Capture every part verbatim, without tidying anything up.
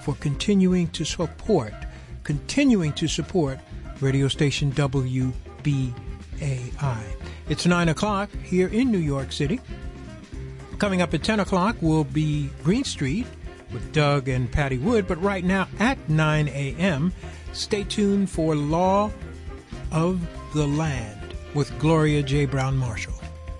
for continuing to support, continuing to support radio station W B A I. It's nine o'clock here in New York City. Coming up at ten o'clock will be Green Street with Doug and Patty Wood. But right now at nine a.m., stay tuned for Law of the Land with Gloria J. Brown Marshall.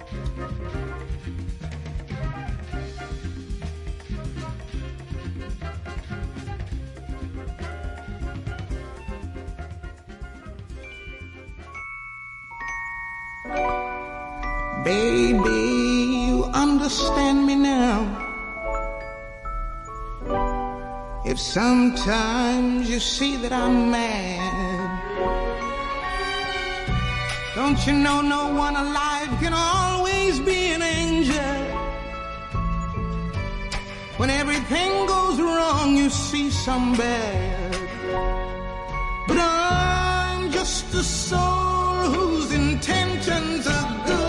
Baby, you understand me now. If sometimes you see that I'm mad, don't you know no one alive can always be an angel? When everything goes wrong, you see some bad. But I'm just a soul whose intentions are good.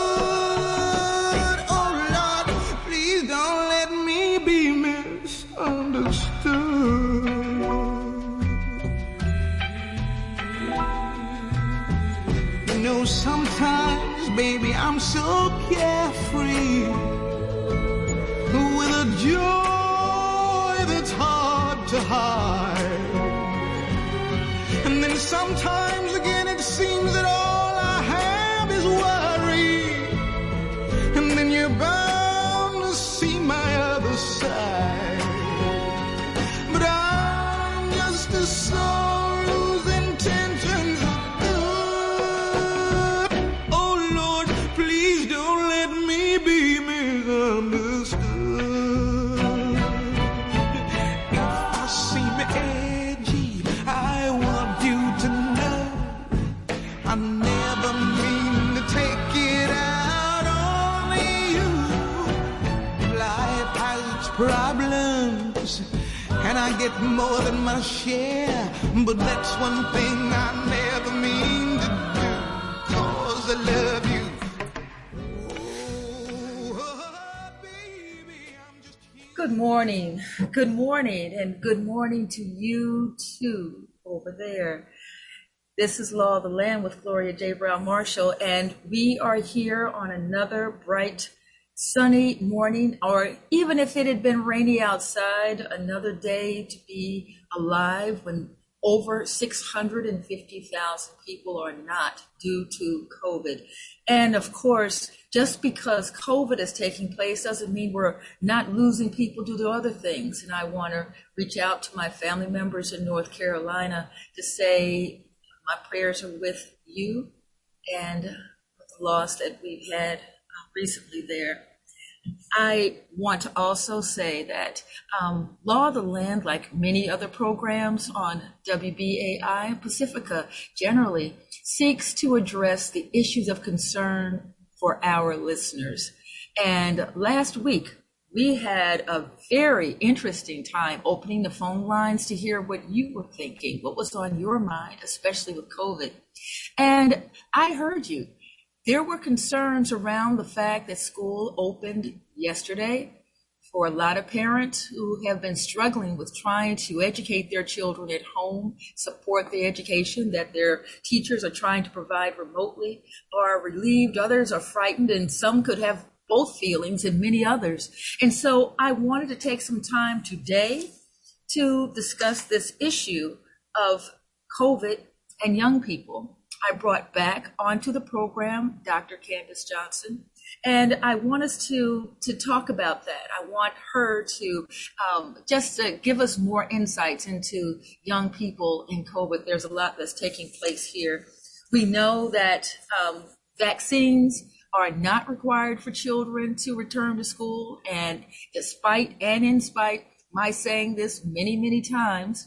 Sometimes, baby, I'm so carefree, with a joy that's hard to hide. And then sometimes again it seems that all I have is worry. And then you're bound to see my other side. But I'm just a soul whose intentions are problems, and I get more than my share, but that's one thing I never mean to do, 'cause I love you. Oh, baby, I'm just here. Good morning, good morning, and good morning to you too over there. This is Law of the Land with Gloria J. Brown Marshall, and we are here on another bright sunny morning, or even if it had been rainy outside, another day to be alive when over six hundred fifty thousand people are not due to COVID. And of course, just because COVID is taking place doesn't mean we're not losing people due to other things. And I want to reach out to my family members in North Carolina to say my prayers are with you and with the loss that we've had recently there. I want to also say that um, Law of the Land, like many other programs on W B A I, Pacifica generally, seeks to address the issues of concern for our listeners. And last week, we had a very interesting time opening the phone lines to hear what you were thinking, what was on your mind, especially with COVID. And I heard you. There were concerns around the fact that school opened yesterday for a lot of parents who have been struggling with trying to educate their children at home, support the education that their teachers are trying to provide remotely, are relieved, others are frightened, and some could have both feelings, and many others. And so I wanted to take some time today to discuss this issue of COVID and young people. I brought back onto the program Doctor Candace Johnson, and I want us to to talk about that. I want her to um, just to give us more insights into young people in COVID. There's a lot that's taking place here. We know that um, vaccines are not required for children to return to school, and despite and in spite my saying this many, many times,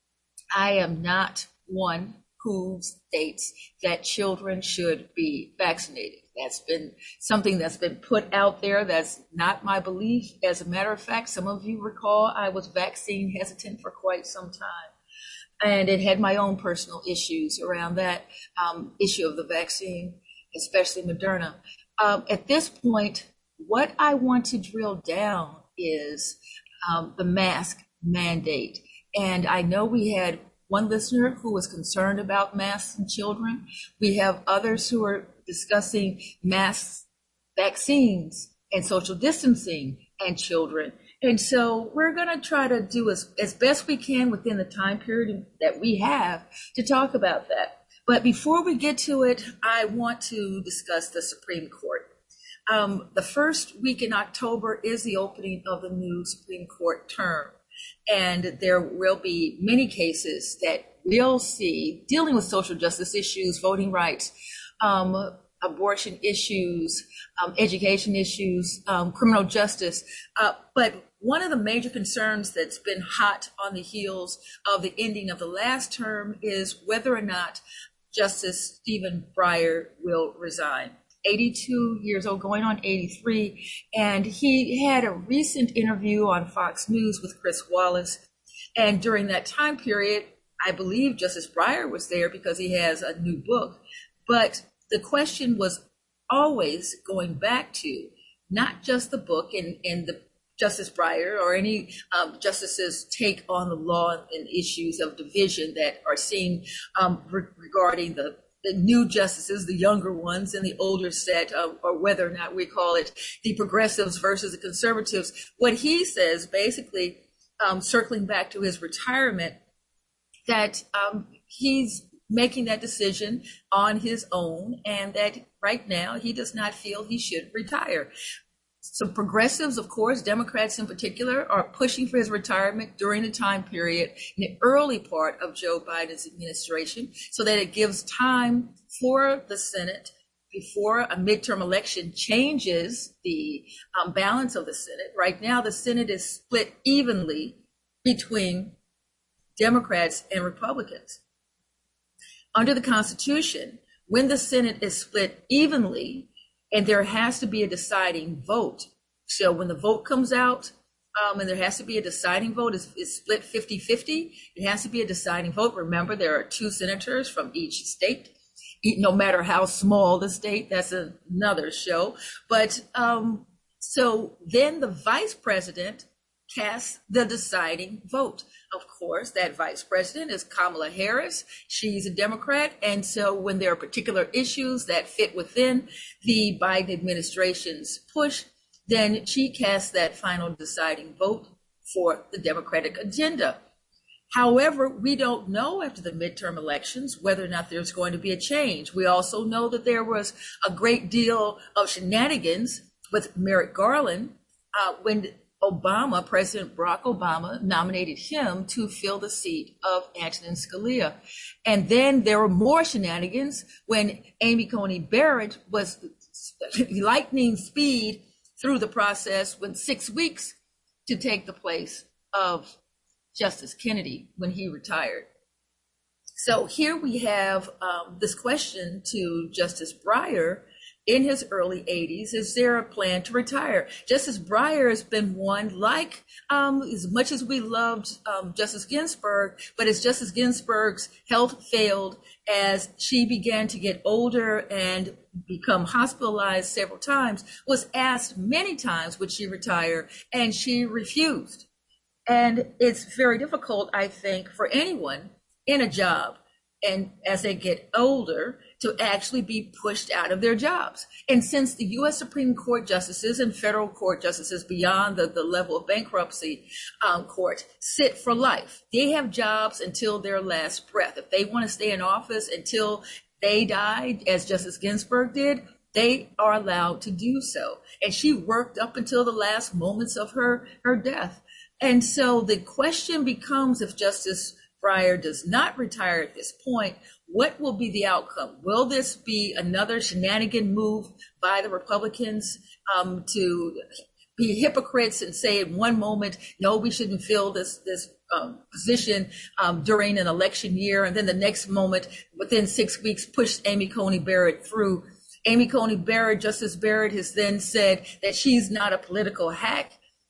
I am not one who states that children should be vaccinated. That's been something that's been put out there. That's not my belief. As a matter of fact, some of you recall I was vaccine hesitant for quite some time. And it had my own personal issues around that um, issue of the vaccine, especially Moderna. Um, at this point, what I want to drill down is um, the mask mandate. And I know we had one listener who was concerned about masks in children. We have others who are discussing masks, vaccines, and social distancing and children. And so we're going to try to do as, as best we can within the time period that we have to talk about that. But before we get to it, I want to discuss the Supreme Court. Um, the first week in October is the opening of the new Supreme Court term. And there will be many cases that we'll see dealing with social justice issues, voting rights, um, abortion issues, um, education issues, um, criminal justice. Uh, but one of the major concerns that's been hot on the heels of the ending of the last term is whether or not Justice Stephen Breyer will resign. eighty-two years old, going on eighty-three, and he had a recent interview on Fox News with Chris Wallace. And during that time period, I believe Justice Breyer was there because he has a new book. But the question was always going back to not just the book and, and the Justice Breyer or any um, justices' take on the law and issues of division that are seen um, re- regarding the the new justices, the younger ones, and the older set, of, or whether or not we call it the progressives versus the conservatives. What he says, basically, um, circling back to his retirement, that um, he's making that decision on his own, and that right now he does not feel he should retire. Some progressives, of course, Democrats in particular, are pushing for his retirement during the time period in the early part of Joe Biden's administration so that it gives time for the Senate before a midterm election changes the um, balance of the Senate. Right now, the Senate is split evenly between Democrats and Republicans. Under the Constitution, when the Senate is split evenly, and there has to be a deciding vote. So when the vote comes out, um, and there has to be a deciding vote, it's, it's split fifty-fifty. It has to be a deciding vote. Remember, there are two senators from each state, no matter how small the state. That's another show. But um, so then the vice president casts the deciding vote. Of course, that vice president is Kamala Harris. She's a Democrat. And so when there are particular issues that fit within the Biden administration's push, then she casts that final deciding vote for the Democratic agenda. However, we don't know after the midterm elections whether or not there's going to be a change. We also know that there was a great deal of shenanigans with Merrick Garland uh, when Obama, President Barack Obama, nominated him to fill the seat of Antonin Scalia. And then there were more shenanigans when Amy Coney Barrett was lightning speed through the process with six weeks to take the place of Justice Kennedy when he retired. So here we have um, this question to Justice Breyer. In his early eighties, is there a plan to retire? Justice Breyer has been one, like um, as much as we loved um, Justice Ginsburg, but as Justice Ginsburg's health failed, as she began to get older and become hospitalized several times, was asked many times would she retire, and she refused. And it's very difficult, I think, for anyone in a job, and as they get older, to actually be pushed out of their jobs. And since the U S Supreme Court justices and federal court justices beyond the, the level of bankruptcy um, court sit for life, they have jobs until their last breath. If they want to stay in office until they die, as Justice Ginsburg did, they are allowed to do so. And she worked up until the last moments of her, her death. And so the question becomes, if Justice Breyer does not retire at this point, what will be the outcome? Will this be another shenanigan move by the Republicans um, to be hypocrites and say in one moment, no, we shouldn't fill this this um, position um, during an election year, and then the next moment, within six weeks, push Amy Coney Barrett through? Amy Coney Barrett, Justice Barrett, has then said that she's not a political hack.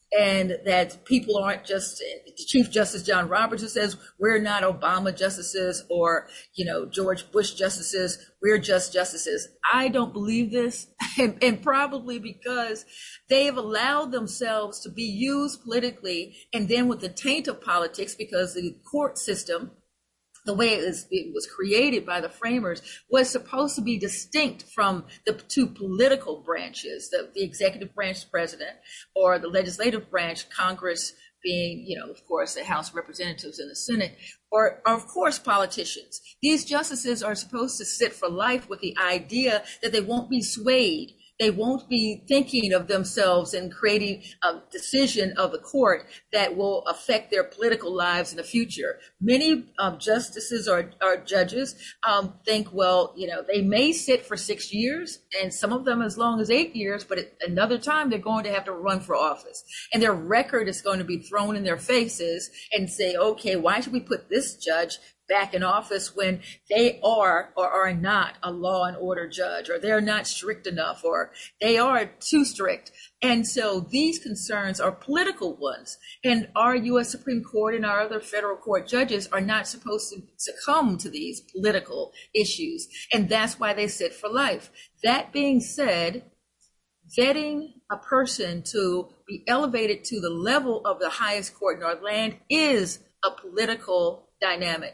and that people aren't just Chief Justice John Roberts, who says we're not Obama justices or, you know, George Bush justices, we're just justices. I don't believe this, and, and probably because they have allowed themselves to be used politically, and then with the taint of politics, because the court system, the way it was, it was created by the framers, was supposed to be distinct from the two political branches, the, the executive branch, president, or the legislative branch, Congress being, you know, of course, the House of Representatives and the Senate, or, or of course, politicians. These justices are supposed to sit for life with the idea that they won't be swayed. They won't be thinking of themselves and creating a decision of the court that will affect their political lives in the future. Many um, justices or, or judges um, think, well, you know, they may sit for six years and some of them as long as eight years, but at another time they're going to have to run for office. And their record is going to be thrown in their faces and say, okay, why should we put this judge back in office when they are or are not a law and order judge, or they're not strict enough, or they are too strict. And so these concerns are political ones, and our U S Supreme Court and our other federal court judges are not supposed to succumb to these political issues, and that's why they sit for life. That being said, vetting a person to be elevated to the level of the highest court in our land is a political dynamic.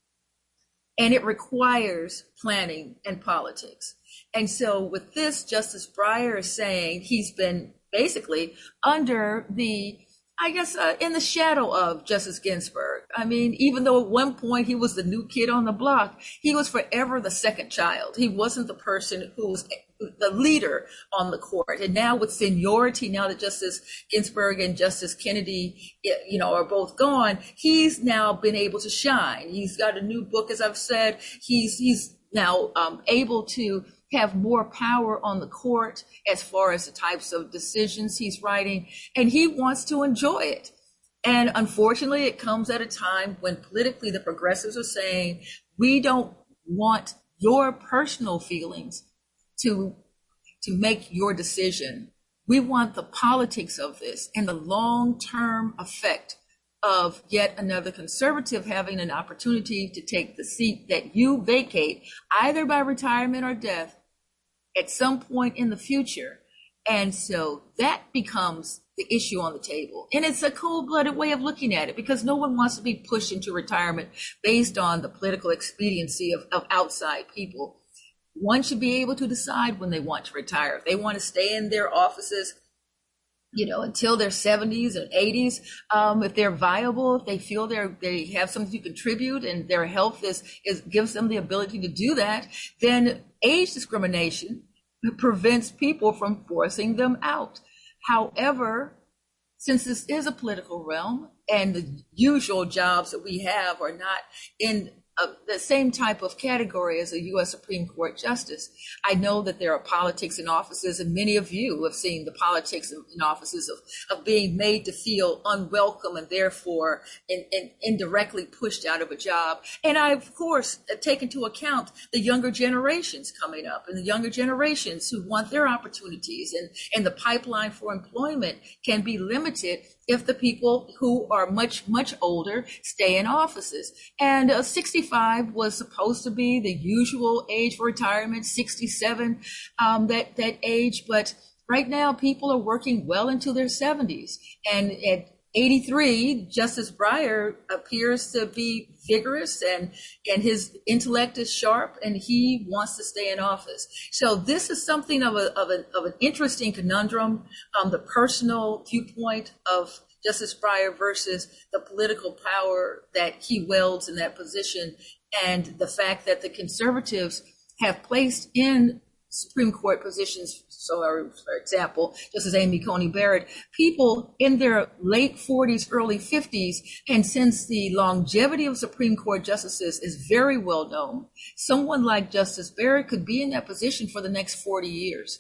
And it requires planning and politics. And so with this, Justice Breyer is saying he's been basically under the, I guess, uh, in the shadow of Justice Ginsburg. I mean, even though at one point he was the new kid on the block, he was forever the second child. He wasn't the person who was the leader on the court. And now with seniority, now that Justice Ginsburg and Justice Kennedy, you know, are both gone, he's now been able to shine. He's got a new book, as I've said. He's he's now um, able to have more power on the court as far as the types of decisions he's writing, and he wants to enjoy it. And unfortunately, it comes at a time when politically the progressives are saying, we don't want your personal feelings to, to make your decision. We want the politics of this and the long-term effect of yet another conservative having an opportunity to take the seat that you vacate, either by retirement or death, at some point in the future. And so that becomes the issue on the table. And it's a cold-blooded way of looking at it, because no one wants to be pushed into retirement based on the political expediency of, of outside people. One should be able to decide when they want to retire. If they want to stay in their offices, you know, until their seventies and eighties, um, if they're viable, if they feel they're, they have something to contribute and their health is, is gives them the ability to do that, then age discrimination prevents people from forcing them out. However, since this is a political realm and the usual jobs that we have are not in Uh, the same type of category as a U S Supreme Court justice, I know that there are politics in offices, and many of you have seen the politics in, in offices of, of being made to feel unwelcome and therefore in, in, indirectly pushed out of a job. And I, of course, take into account the younger generations coming up and the younger generations who want their opportunities, and, and the pipeline for employment can be limited if the people who are much, much older stay in offices. And uh, sixty-five was supposed to be the usual age for retirement, sixty-seven, um, that, that age. But right now, people are working well into their seventies. And at eighty-three, Justice Breyer appears to be vigorous, and, and his intellect is sharp, and he wants to stay in office. So this is something of, a, of, a, of an interesting conundrum, um, the personal viewpoint of Justice Breyer versus the political power that he wields in that position, and the fact that the conservatives have placed in Supreme Court positions, so for example, Justice Amy Coney Barrett, people in their late forties, early fifties, and since the longevity of Supreme Court justices is very well known, someone like Justice Barrett could be in that position for the next forty years.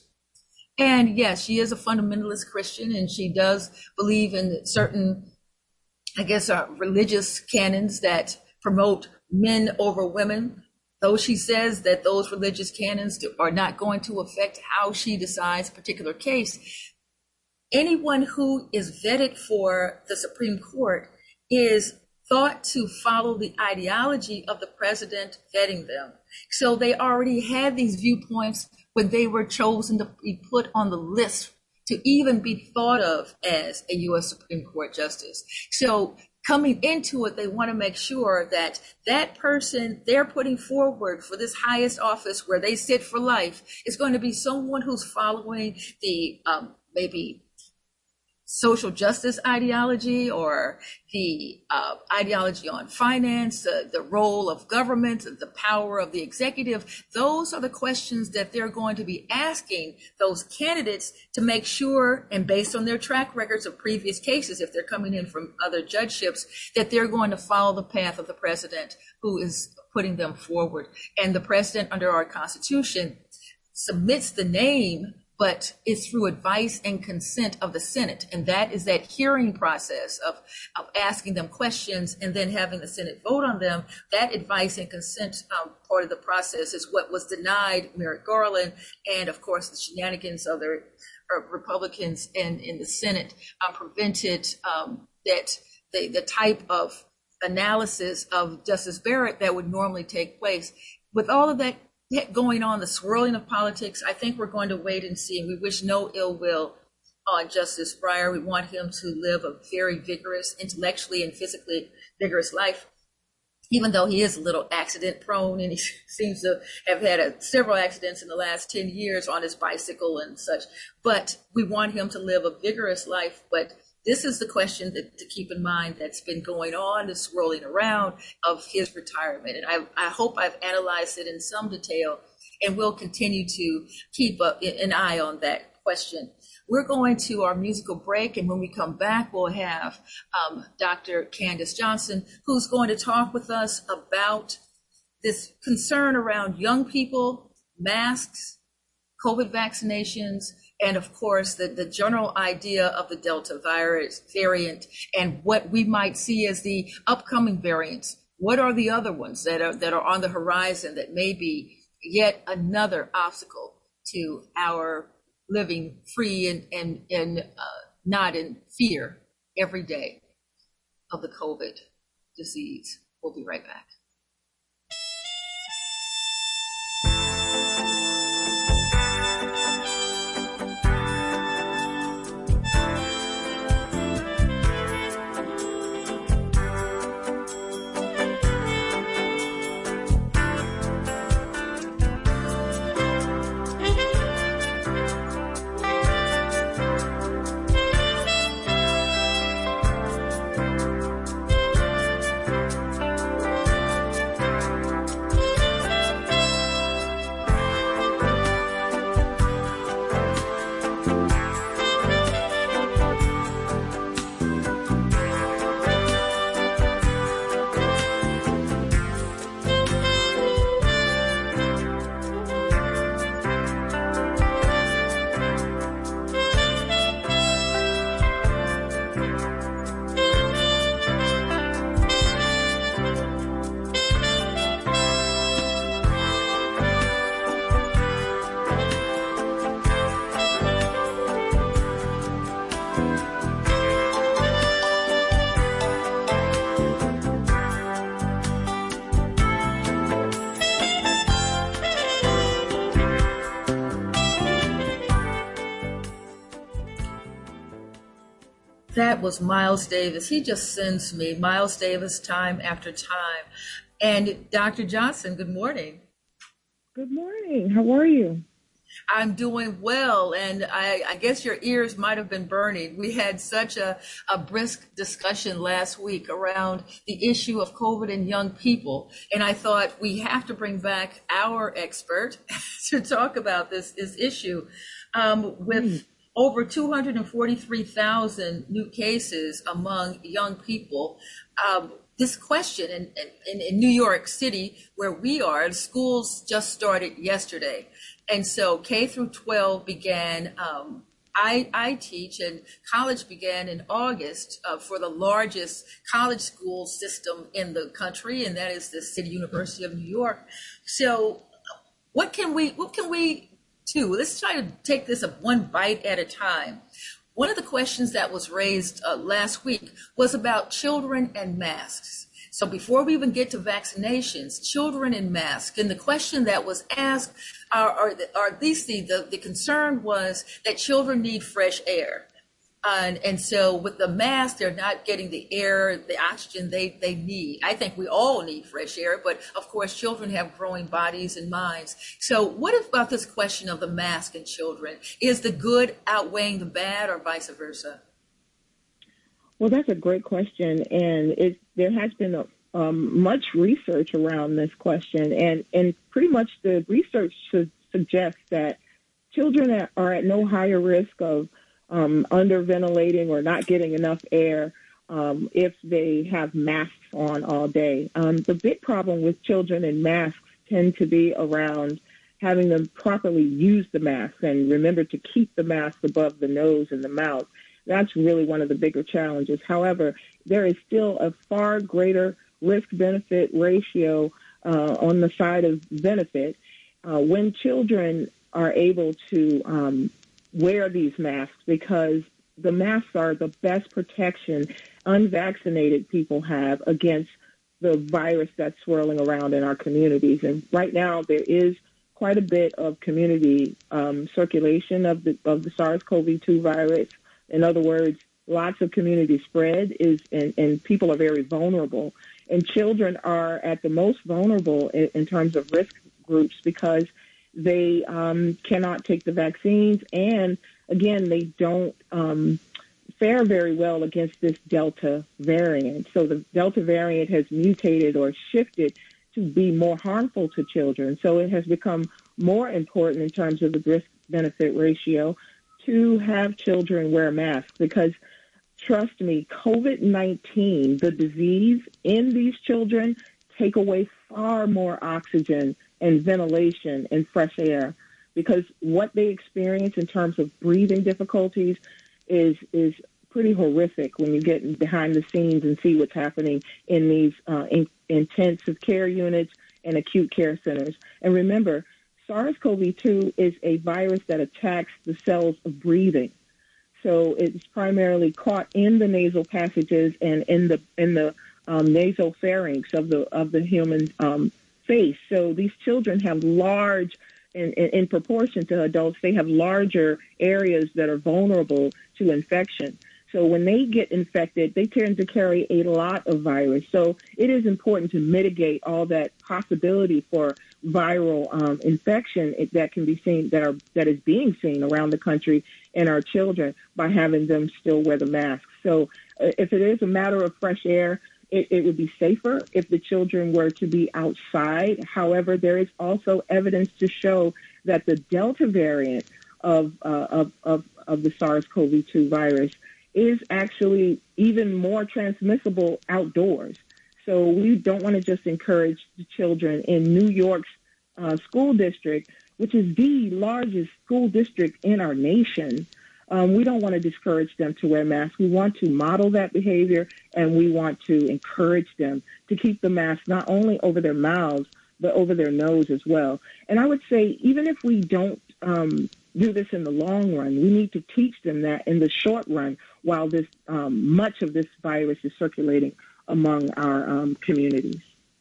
And yes, she is a fundamentalist Christian, and she does believe in certain, I guess, uh, religious canons that promote men over women. Though she says that those religious canons are not going to affect how she decides a particular case, anyone who is vetted for the Supreme Court is thought to follow the ideology of the president vetting them. So they already had these viewpoints when they were chosen to be put on the list to even be thought of as a U S Supreme Court justice. So coming into it, they want to make sure that that person they're putting forward for this highest office where they sit for life is going to be someone who's following the um, maybe social justice ideology or the uh, ideology on finance, uh, the role of government, the power of the executive. Those are the questions that they're going to be asking those candidates to make sure, and based on their track records of previous cases, if they're coming in from other judgeships, that they're going to follow the path of the president who is putting them forward. And the president under our Constitution submits the name, but it's through advice and consent of the Senate. And that is that hearing process of, of asking them questions and then having the Senate vote on them. That advice and consent um, part of the process is what was denied Merrick Garland. And of course, the shenanigans of the uh, Republicans in, in the Senate um, prevented um, that the, the type of analysis of Justice Barrett that would normally take place. With all of that going on, the swirling of politics, I think we're going to wait and see. And we wish no ill will on Justice Breyer. We want him to live a very vigorous, intellectually and physically vigorous life, even though he is a little accident prone and he seems to have had a, several accidents in the last ten years on his bicycle and such. But we want him to live a vigorous life. But this is the question that, to keep in mind that's been going on, the swirling around of his retirement. And I, I hope I've analyzed it in some detail, and we'll continue to keep a, an eye on that question. We're going to our musical break, and when we come back, we'll have um, Doctor Candace Johnson, who's going to talk with us about this concern around young people, masks, COVID vaccinations, and of course, the, the general idea of the Delta virus variant and what we might see as the upcoming variants. What are the other ones that are that are on the horizon that may be yet another obstacle to our living free and, and, and uh, not in fear every day of the COVID disease? We'll be right back. That was Miles Davis. He just sends me Miles Davis time after time. And Doctor Johnson, good morning. Good morning. How are you? I'm doing well, and I, I guess your ears might have been burning. We had such a, a brisk discussion last week around the issue of COVID in young people, and I thought we have to bring back our expert to talk about this, this issue. Um, with mm. over two hundred forty-three thousand new cases among young people, um, this question in, in, in New York City, where we are, schools just started yesterday. And so K through twelve began, um, I, I teach, and college began in August uh, for the largest college school system in the country, and that is the City University of New York. So what can we, what can we do? Let's try to take this one bite at a time. One of the questions that was raised uh, last week was about children and masks. So before we even get to vaccinations, children and masks, and the question that was asked, are, are, are at least the, the, the concern was that children need fresh air. And, and so with the mask, they're not getting the air, the oxygen they, they need. I think we all need fresh air, but of course, children have growing bodies and minds. So what about this question of the mask in children? Is the good outweighing the bad or vice versa? Well, that's a great question, and it, there has been a, um, much research around this question, and, and pretty much the research should suggest that children are at no higher risk of um, underventilating or not getting enough air um, if they have masks on all day. Um, the big problem with children and masks tend to be around having them properly use the mask and remember to keep the mask above the nose and the mouth. That's really one of the bigger challenges. However, there is still a far greater risk-benefit ratio uh, on the side of benefit uh, when children are able to um, wear these masks, because the masks are the best protection unvaccinated people have against the virus that's swirling around in our communities. And right now there is quite a bit of community um, circulation of the of the SARS-C o V two virus. In other words, lots of community spread is, and, and people are very vulnerable. And children are at the most vulnerable in, in terms of risk groups because they um, cannot take the vaccines. And again, they don't um, fare very well against this Delta variant. So the Delta variant has mutated or shifted to be more harmful to children. So it has become more important in terms of the risk-benefit ratio to have children wear masks, because trust me, COVID nineteen, the disease in these children, take away far more oxygen and ventilation and fresh air, because what they experience in terms of breathing difficulties is is pretty horrific when you get behind the scenes and see what's happening in these uh, in, intensive care units and acute care centers. And remember, SARS-C o V two is a virus that attacks the cells of breathing. So it's primarily caught in the nasal passages and in the in the um, nasopharynx of the of the human um, face. So these children have large, in, in, in proportion to adults, they have larger areas that are vulnerable to infection. So when they get infected, they tend to carry a lot of virus. So it is important to mitigate all that possibility for viral um, infection that can be seen, that are that is being seen around the country in our children, by having them still wear the mask. So uh, if it is a matter of fresh air, it, it would be safer if the children were to be outside. However, there is also evidence to show that the Delta variant of uh, of, of of the SARS-C o V two virus is actually even more transmissible outdoors. So we don't want to just encourage the children in New York's uh, school district, which is the largest school district in our nation. Um, we don't want to discourage them to wear masks. We want to model that behavior, and we want to encourage them to keep the mask not only over their mouths, but over their nose as well. And I would say, even if we don't um, do this in the long run, we need to teach them that in the short run, while this um, much of this virus is circulating among our um, communities.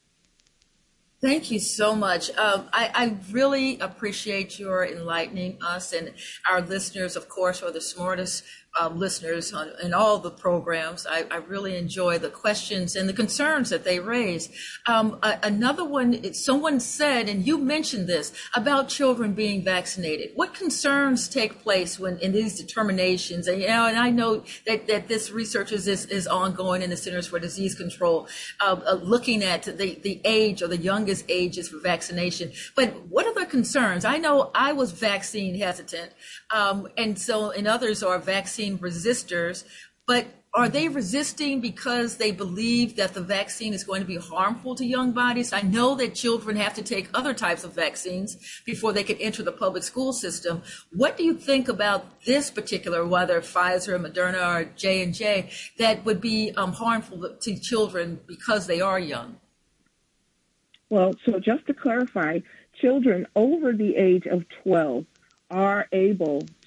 Thank you so much. Um, I, I really appreciate your enlightening us, and our listeners, of course, are the smartest uh, listeners on, in all the programs. I, I really enjoy the questions and the concerns that they raise. Um, a, another one, someone said, and you mentioned this, about children being vaccinated. What concerns take place when in these determinations? And, you know, and I know that, that this research is, is, is ongoing in the Centers for Disease Control, uh, uh, looking at the, the age or the youngest ages for vaccination. But what are the concerns? I know I was vaccine hesitant, um, and so and others are vaccine resistors, but are they resisting because they believe that the vaccine is going to be harmful to young bodies? I know that children have to take other types of vaccines before they can enter the public school system. What do you think about this particular, whether Pfizer, Moderna, or J and J, that would be um, harmful to children because they are young? Well, so just to clarify, children over the age of twelve are able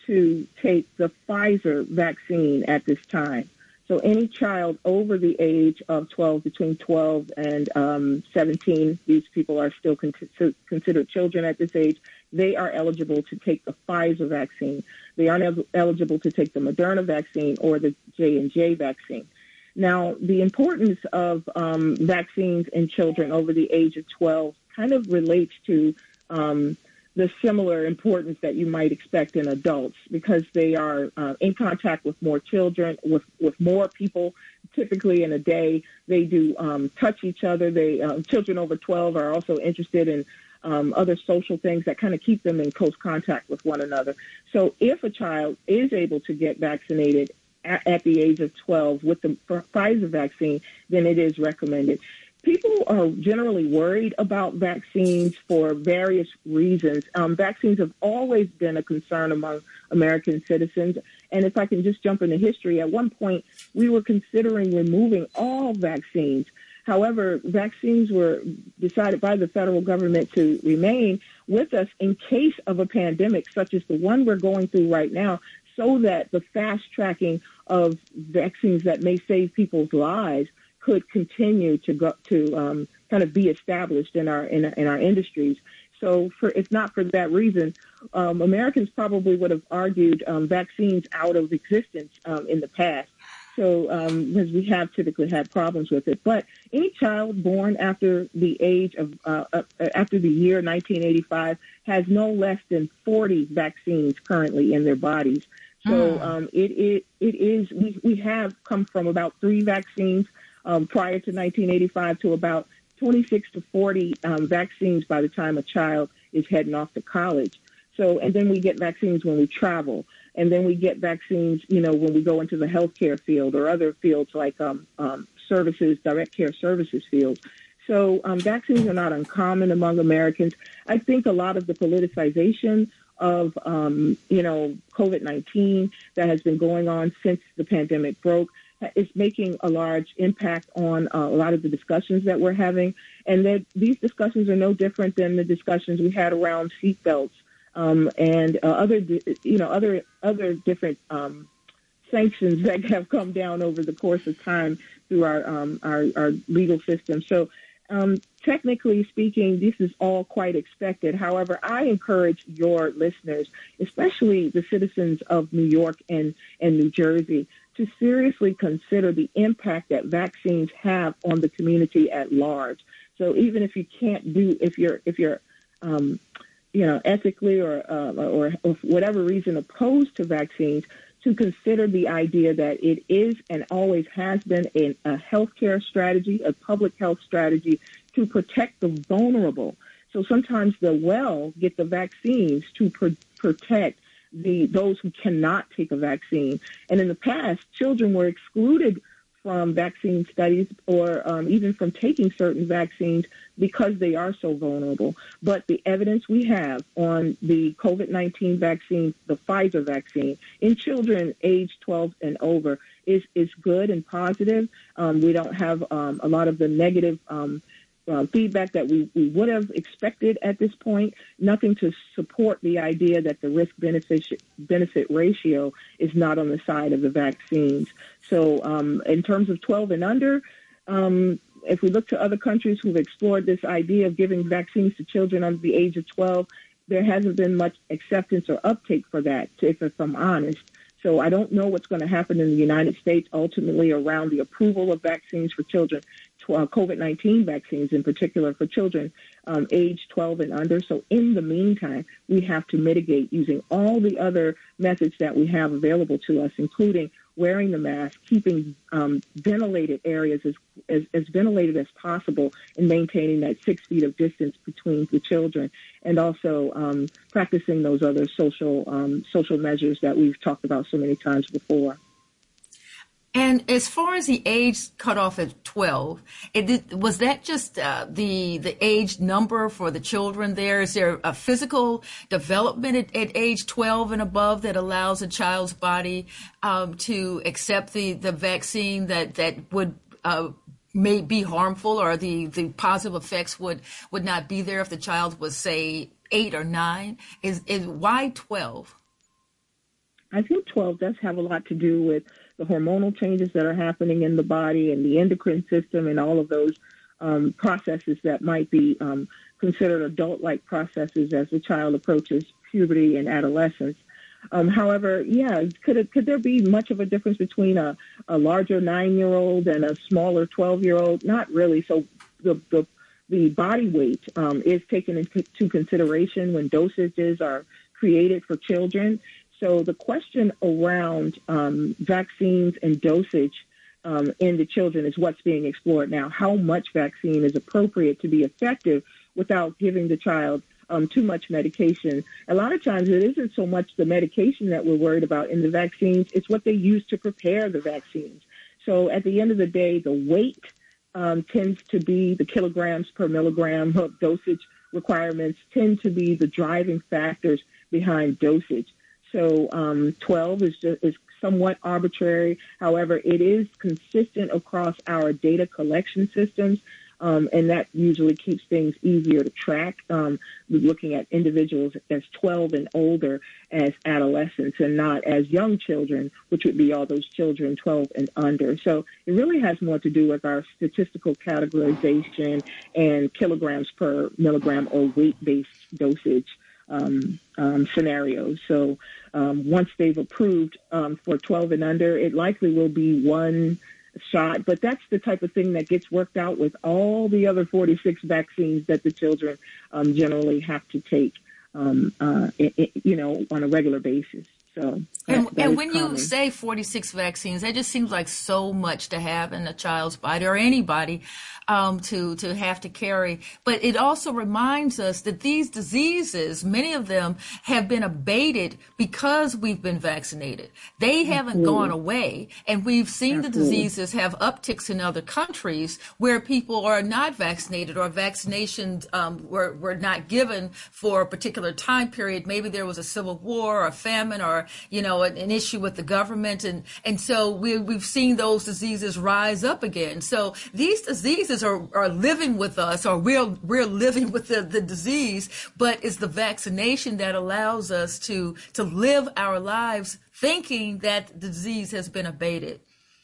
to take the Pfizer vaccine at this time. So any child over the age of twelve, between twelve and um, seventeen, these people are still con- considered children at this age, they are eligible to take the Pfizer vaccine. They aren't el- eligible to take the Moderna vaccine or the J and J vaccine. Now, the importance of um, vaccines in children over the age of twelve kind of relates to um, the similar importance that you might expect in adults, because they are uh, in contact with more children, with, with more people, typically in a day. They do um, touch each other. They uh, children over twelve are also interested in um, other social things that kind of keep them in close contact with one another. So if a child is able to get vaccinated at, at the age of twelve with the Pfizer vaccine, then it is recommended. People are generally worried about vaccines for various reasons. Um, vaccines have always been a concern among American citizens. And if I can just jump into history, at one point we were considering removing all vaccines. However, vaccines were decided by the federal government to remain with us in case of a pandemic such as the one we're going through right now, so that the fast tracking of vaccines that may save people's lives could continue to go to um, kind of be established in our in, in our industries. So, for if not for that reason, um, Americans probably would have argued um, vaccines out of existence um, in the past. So, um, because we have typically had problems with it. But any child born after the age of uh, uh, after the year nineteen eighty-five has no less than forty vaccines currently in their bodies. So, um, it, it it is we we have come from about three vaccines Um, prior to nineteen eighty-five to about twenty-six to forty um, vaccines by the time a child is heading off to college. So, and then we get vaccines when we travel. And then we get vaccines, you know, when we go into the healthcare field or other fields like um, um, services, direct care services fields. So um, vaccines are not uncommon among Americans. I think a lot of the politicization of, um, you know, COVID nineteen that has been going on since the pandemic broke is making a large impact on uh, a lot of the discussions that we're having. And that these discussions are no different than the discussions we had around seatbelts um, and uh, other, you know, other other different um, sanctions that have come down over the course of time through our um, our, our legal system. So um, technically speaking, this is all quite expected. However, I encourage your listeners, especially the citizens of New York and, and New Jersey, to seriously consider the impact that vaccines have on the community at large. So even if you can't do, if you're, if you're, um, you know, ethically or, uh, or, or for whatever reason opposed to vaccines, to consider the idea that it is and always has been a, a healthcare strategy, a public health strategy to protect the vulnerable. So sometimes the well get the vaccines to pr- protect the those who cannot take a vaccine. And in the past, children were excluded from vaccine studies or um, even from taking certain vaccines because they are so vulnerable. But the evidence we have on the COVID nineteen vaccine, the Pfizer vaccine, in children age twelve and over is, is good and positive. Um, we don't have um, a lot of the negative um Uh, feedback that we, we would have expected at this point, nothing to support the idea that the risk-benefit benefit ratio is not on the side of the vaccines. So um, in terms of twelve and under, um, if we look to other countries who've explored this idea of giving vaccines to children under the age of twelve, there hasn't been much acceptance or uptake for that, if, if I'm honest. So I don't know what's going to happen in the United States ultimately around the approval of vaccines for children, COVID nineteen vaccines in particular for children um, age twelve and under. So in the meantime, we have to mitigate using all the other methods that we have available to us, including wearing the mask, keeping um, ventilated areas as, as, as ventilated as possible, and maintaining that six feet of distance between the children, and also um, practicing those other social um, social measures that we've talked about so many times before. And as far as the age cutoff at twelve, it, was that just uh, the the age number for the children there? Is there a physical development at, at age twelve and above that allows a child's body um, to accept the, the vaccine that, that would uh, may be harmful, or the, the positive effects would, would not be there if the child was, say, eight or nine? Is, is why twelve? I think twelve does have a lot to do with the hormonal changes that are happening in the body and the endocrine system and all of those um, processes that might be um, considered adult-like processes as the child approaches puberty and adolescence. Um, however, yeah, could it, could there be much of a difference between a, a larger nine-year-old and a smaller twelve-year-old? Not really. So the the, the body weight um, is taken into consideration when dosages are created for children. So the question around um, vaccines and dosage um, in the children is what's being explored now. How much vaccine is appropriate to be effective without giving the child um, too much medication? A lot of times it isn't so much the medication that we're worried about in the vaccines, it's what they use to prepare the vaccines. So at the end of the day, the weight um, tends to be the kilograms per milligram of dosage requirements tend to be the driving factors behind dosage. So um, twelve is just, is somewhat arbitrary. However, it is consistent across our data collection systems, um, and that usually keeps things easier to track. Um, we're looking at individuals as twelve and older as adolescents and not as young children, which would be all those children twelve and under. So it really has more to do with our statistical categorization and kilograms per milligram or weight-based dosage Um, um, scenarios. So um, once they've approved um, for twelve and under, it likely will be one shot. But that's the type of thing that gets worked out with all the other forty-six vaccines that the children um, generally have to take, um, uh, it, it, you know, on a regular basis. So, that, and, that and when common. you say forty-six vaccines, that just seems like so much to have in a child's body or anybody um, to to have to carry. But it also reminds us that these diseases, many of them have been abated because we've been vaccinated. They haven't Absolutely. gone away, and we've seen Absolutely. the diseases have upticks in other countries where people are not vaccinated or vaccinations um, were were not given for a particular time period. Maybe there was a civil war or a famine or you know, an, an issue with the government. And, and so we, we've seen those diseases rise up again. So these diseases are, are living with us, or we're, we're living with the, the disease, but it's the vaccination that allows us to, to live our lives thinking that the disease has been abated.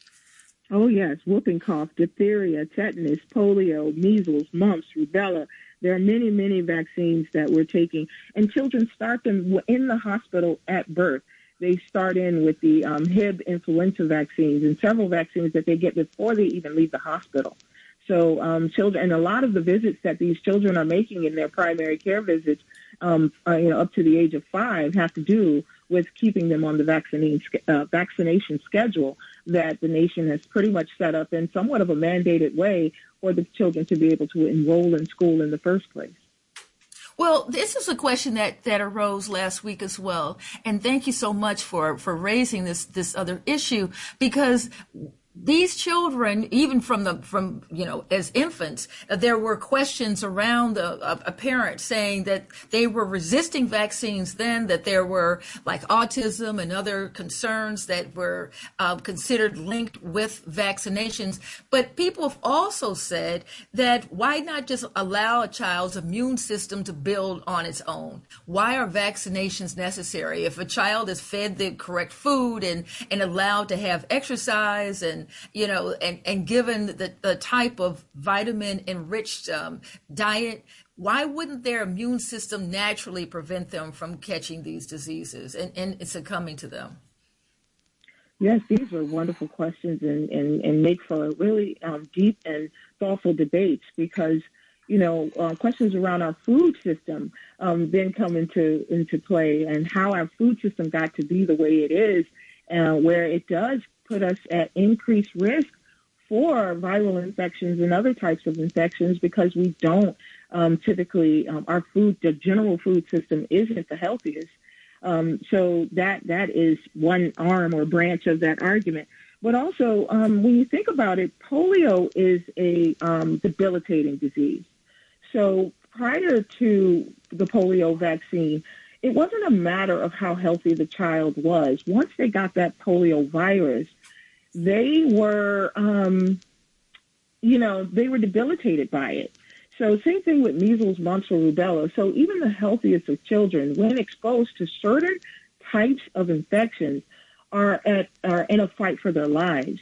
Oh, yes, whooping cough, diphtheria, tetanus, polio, measles, mumps, rubella. There are many, many vaccines that we're taking, and children start them in the hospital at birth. They start in with the um, Hib influenza vaccines and several vaccines that they get before they even leave the hospital. So um, children, and a lot of the visits that these children are making in their primary care visits, um, uh, you know, up to the age of five, have to do with keeping them on the vaccine uh, vaccination schedule that the nation has pretty much set up in somewhat of a mandated way for the children to be able to enroll in school in the first place. Well, this is a question that, that arose last week as well. And thank you so much for, for raising this, this other issue, because these children, even from the from you know as infants, uh, there were questions around a, a, a parent saying that they were resisting vaccines then, that there were like autism and other concerns that were uh, considered linked with vaccinations. But people have also said that why not just allow a child's immune system to build on its own? Why are vaccinations necessary? If a child is fed the correct food and, and allowed to have exercise and you know, and, and given the, the type of vitamin-enriched um, diet, why wouldn't their immune system naturally prevent them from catching these diseases and, and succumbing to them? Yes, these are wonderful questions and, and, and make for really um, deep and thoughtful debates because, you know, uh, questions around our food system um, then come into, into play and how our food system got to be the way it is, uh, where it does put us at increased risk for viral infections and other types of infections because we don't um, typically, um, our food, the general food system isn't the healthiest. Um, so that that is one arm or branch of that argument. But also, um, when you think about it, polio is a um, debilitating disease. So prior to the polio vaccine, it wasn't a matter of how healthy the child was. Once they got that polio virus, they were, um, you know, they were debilitated by it. So same thing with measles, mumps, or rubella. So even the healthiest of children, when exposed to certain types of infections are at are in a fight for their lives.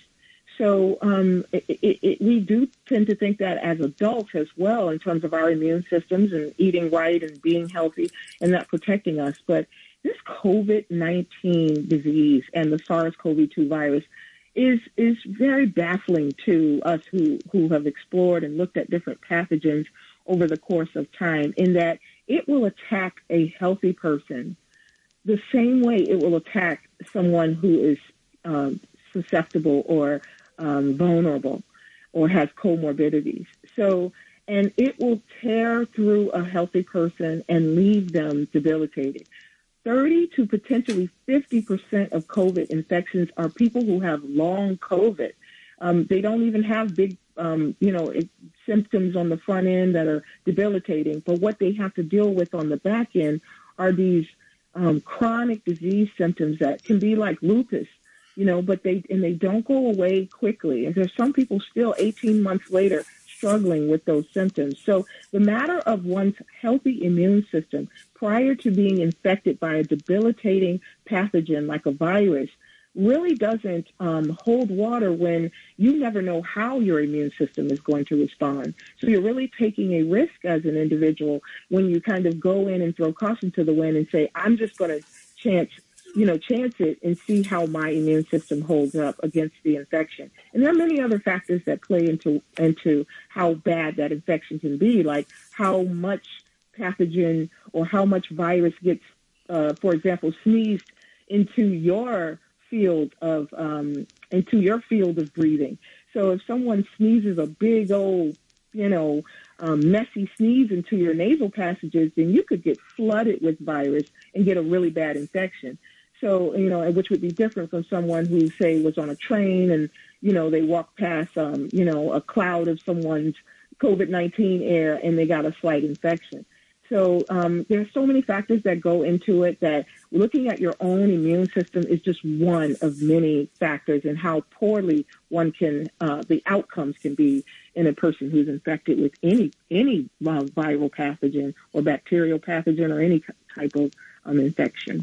So um, it, it, it, we do tend to think that as adults as well, in terms of our immune systems and eating right and being healthy and that protecting us. But this COVID nineteen disease and the SARS-C o V two virus is is very baffling to us who, who have explored and looked at different pathogens over the course of time, in that it will attack a healthy person the same way it will attack someone who is um, susceptible or um, vulnerable or has comorbidities. So, and it will tear through a healthy person and leave them debilitated. thirty to potentially fifty percent of COVID infections are people who have long COVID. Um, they don't even have big, um, you know, it, symptoms on the front end that are debilitating. But what they have to deal with on the back end are these um, chronic disease symptoms that can be like lupus, you know, but they and they don't go away quickly. And there's some people still eighteen months later struggling with those symptoms. So the matter of one's healthy immune system prior to being infected by a debilitating pathogen like a virus really doesn't um, hold water when you never know how your immune system is going to respond. So you're really taking a risk as an individual when you kind of go in and throw caution to the wind and say, I'm just going to chance you know, chance it and see how my immune system holds up against the infection. And there are many other factors that play into into how bad that infection can be, like how much pathogen or how much virus gets, uh, for example, sneezed into your field of um, into your field of breathing. So if someone sneezes a big old, you know, um, messy sneeze into your nasal passages, then you could get flooded with virus and get a really bad infection. So, you know, which would be different from someone who, say, was on a train and, you know, they walked past, um, you know, a cloud of someone's COVID nineteen air and they got a slight infection. So um, there are so many factors that go into it that looking at your own immune system is just one of many factors in how poorly one can, uh, the outcomes can be in a person who's infected with any any uh, viral pathogen or bacterial pathogen or any type of um, infection.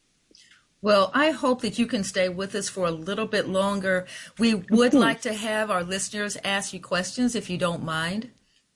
Well, I hope that you can stay with us for a little bit longer. We would like to have our listeners ask you questions, if you don't mind.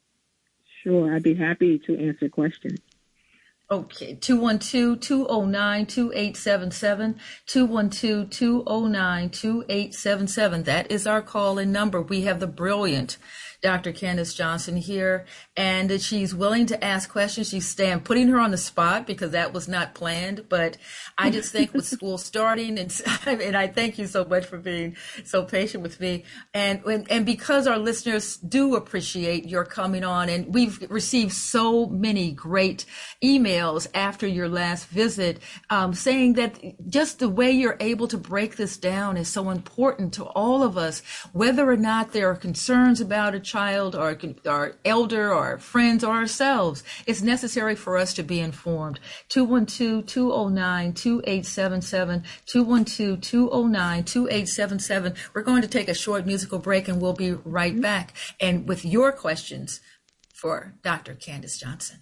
Sure, I'd be happy to answer questions. Okay, two one two, two oh nine, two eight seven seven, two one two, two oh nine, two eight seven seven. That is our call-in number. We have the brilliant Doctor Candace Johnson here, and she's willing to ask questions. She's staying, putting her on the spot because that was not planned, but I just think with school starting, and, and I thank you so much for being so patient with me, and, and and because our listeners do appreciate your coming on, and we've received so many great emails after your last visit, um, saying that just the way you're able to break this down is so important to all of us, whether or not there are concerns about a child or our elder or our friends or ourselves. It's necessary for us to be informed. two one two, two oh nine, two eight seven seven, two one two, two oh nine, two eight seven seven. We're going to take a short musical break and we'll be right back. And with your questions for Doctor Candace Johnson.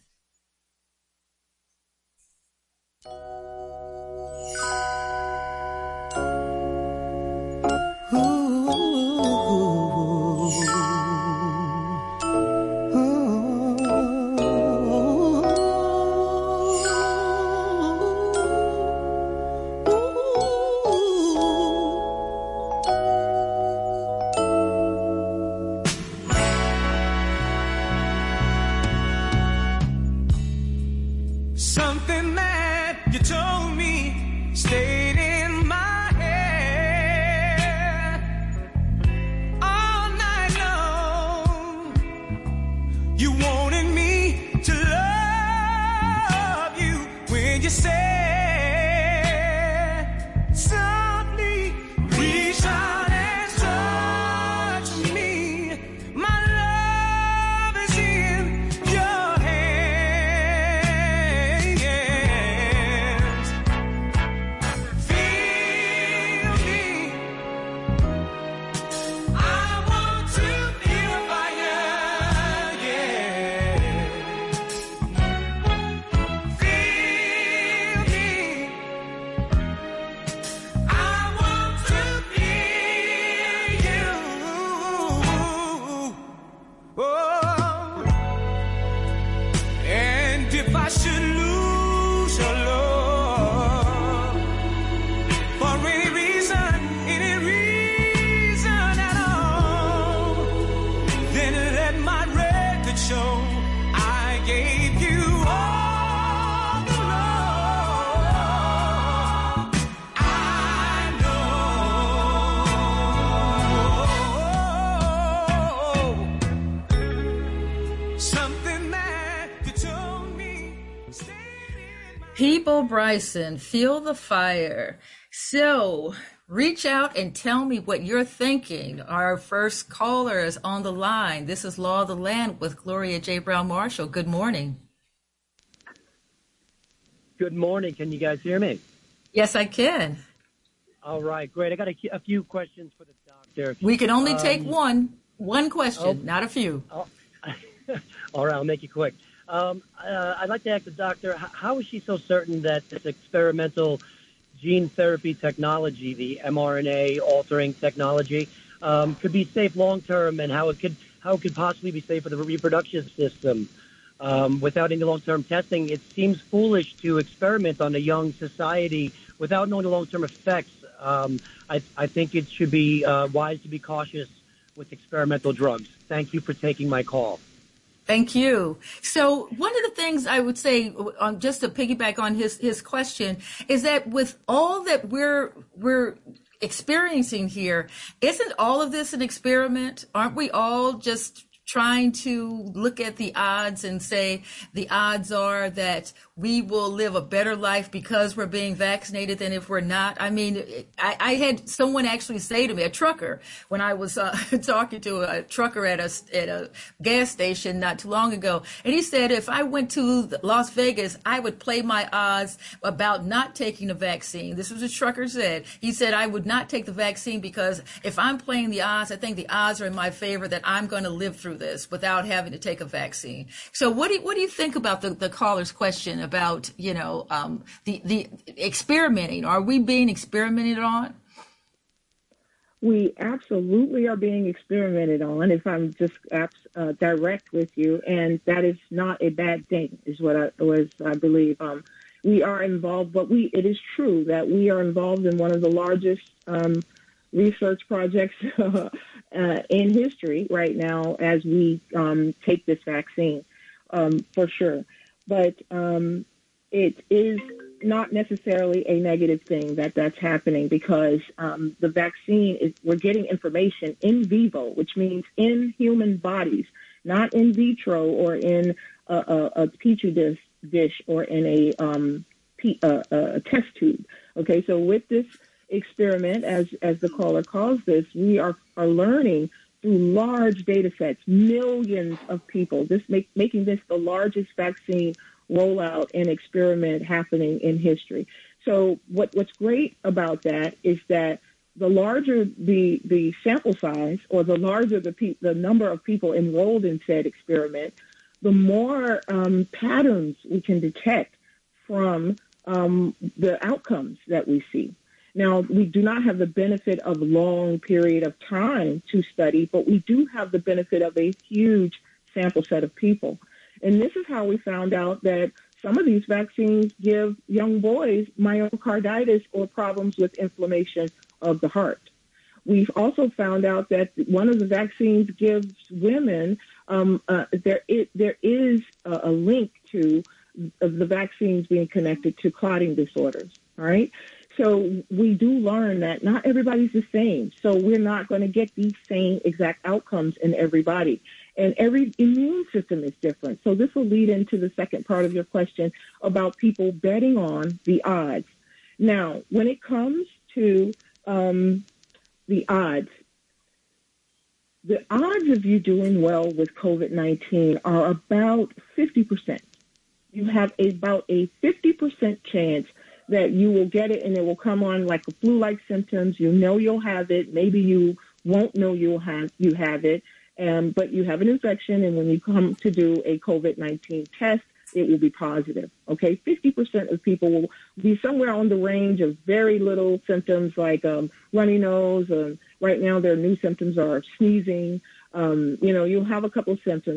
Something that you told me stayed in my head all night long. You wanted me to love you when you said softly reach out and touch me. My love is in your hands. Feel me. I want to feel the fire, yeah. Feel me. I should lose your love for any reason, any reason at all, then let my record show I gave you all the love I know. Something that you told me stayed in my People Bryson, feel the fire. So reach out and tell me what you're thinking. Our first caller is on the line. This is Law of the Land with Gloria J. Brown Marshall. Good morning. Good morning. Can you guys hear me? Yes, I can. All right, great. I got a, a few questions for the doctor. We can only Um, take one, one question, oh. not a few. Oh, all right, I'll make it quick. Um, uh, I'd like to ask the doctor, h- how is she so certain that this experimental gene therapy technology, the mRNA altering technology, um, could be safe long term, and how it could how it could possibly be safe for the reproductive system? Um, without any long-term testing, it seems foolish to experiment on a young society without knowing the long-term effects. Um, I, I think it should be uh, wise to be cautious with experimental drugs. Thank you for taking my call. Thank you. So one of the things I would say, um, just to piggyback on his, his question, is that with all that we're we're experiencing here, isn't all of this an experiment? Aren't we all just trying to look at the odds and say the odds are that we will live a better life because we're being vaccinated than if we're not? I mean, I, I had someone actually say to me, a trucker, when I was uh, talking to a trucker at a, at a gas station not too long ago, and he said, if I went to Las Vegas, I would play my odds about not taking the vaccine. This was what a trucker said. He said, I would not take the vaccine because if I'm playing the odds, I think the odds are in my favor that I'm going to live through this without having to take a vaccine. So what do you, what do you think about the, the caller's question about, you know, um, the, the experimenting? Are we being experimented on? We absolutely are being experimented on, if I'm just uh, direct with you, and that is not a bad thing, is what I was, I believe. Um, we are involved, but we it is true that we are involved in one of the largest um, research projects uh, in history right now as we um, take this vaccine, um, for sure. But um, it is not necessarily a negative thing that that's happening, because um, the vaccine is, we're getting information in vivo, which means in human bodies, not in vitro or in a, a, a petri dish, dish or in a, um, P, uh, a test tube. Okay, so with this experiment, as as the caller calls this, we are, are learning through large data sets, millions of people, this make, making this the largest vaccine rollout and experiment happening in history. So what, what's great about that is that the larger the the sample size, or the larger the pe- the number of people enrolled in said experiment, the more um, patterns we can detect from um, the outcomes that we see. Now, we do not have the benefit of a long period of time to study, but we do have the benefit of a huge sample set of people. And this is how we found out that some of these vaccines give young boys myocarditis or problems with inflammation of the heart. We've also found out that one of the vaccines gives women, um, uh, there, it, there is a, a link to uh, the vaccines being connected to clotting disorders, all right? So we do learn that not everybody's the same. So we're not going to get these same exact outcomes in everybody. And every immune system is different. So this will lead into the second part of your question about people betting on the odds. Now, when it comes to um, the odds, the odds of you doing well with COVID nineteen are about fifty percent. You have about a fifty percent chance that you will get it and it will come on like a flu-like symptoms. You know you'll have it. Maybe you won't know you'll have you have it, um, but you have an infection, and when you come to do a COVID nineteen test, it will be positive. Okay, fifty percent of people will be somewhere on the range of very little symptoms like um, runny nose. Um, right now, their new symptoms are sneezing. Um, you know, you'll have a couple of symptoms.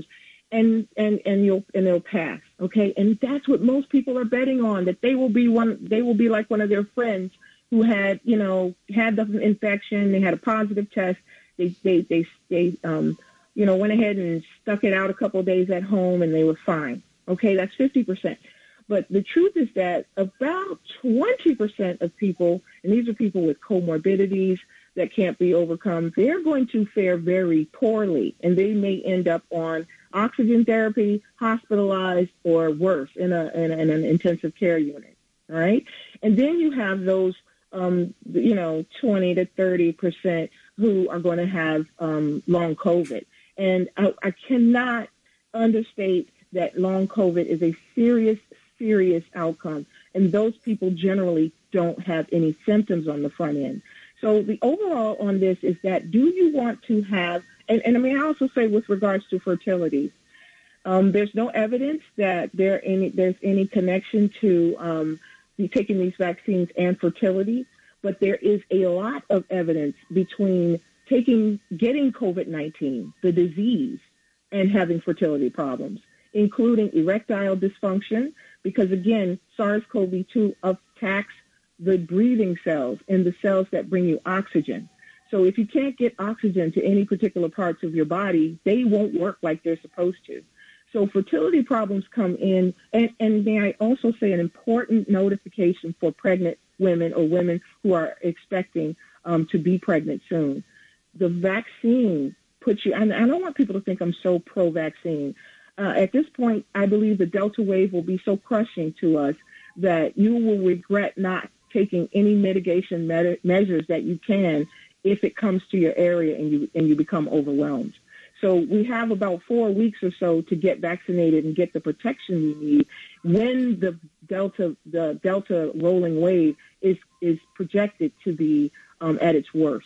and and and you'll and they'll pass. Okay, and that's what most people are betting on, that they will be one. They will be like one of their friends who had, you know, had the infection. They had a positive test. They they they they um you know went ahead and stuck it out a couple of days at home, and they were fine. Okay, that's fifty percent. But the truth is that about twenty percent of people, and these are people with comorbidities that can't be overcome, they're going to fare very poorly, and they may end up on oxygen therapy, hospitalized, or worse, in, a, in, a, in an intensive care unit, all right? And then you have those, um, you know, twenty to thirty percent who are going to have um, long COVID. And I, I cannot understate that long COVID is a serious, serious outcome, and those people generally don't have any symptoms on the front end. So the overall on this is that, do you want to have, and, and I mean, I also say with regards to fertility, um, there's no evidence that there any there's any connection to um, taking these vaccines and fertility, but there is a lot of evidence between taking, getting COVID nineteen, the disease, and having fertility problems, including erectile dysfunction, because again, SARS-C o V two attacks the breathing cells and the cells that bring you oxygen. So if you can't get oxygen to any particular parts of your body, they won't work like they're supposed to. So fertility problems come in, and, and may I also say an important notification for pregnant women or women who are expecting um, to be pregnant soon. The vaccine puts you, and I don't want people to think I'm so pro-vaccine. Uh, at this point, I believe the Delta wave will be so crushing to us that you will regret not taking any mitigation me- measures that you can if it comes to your area and you and you become overwhelmed. So we have about four weeks or so to get vaccinated and get the protection we need when the Delta the Delta rolling wave is is projected to be um, at its worst.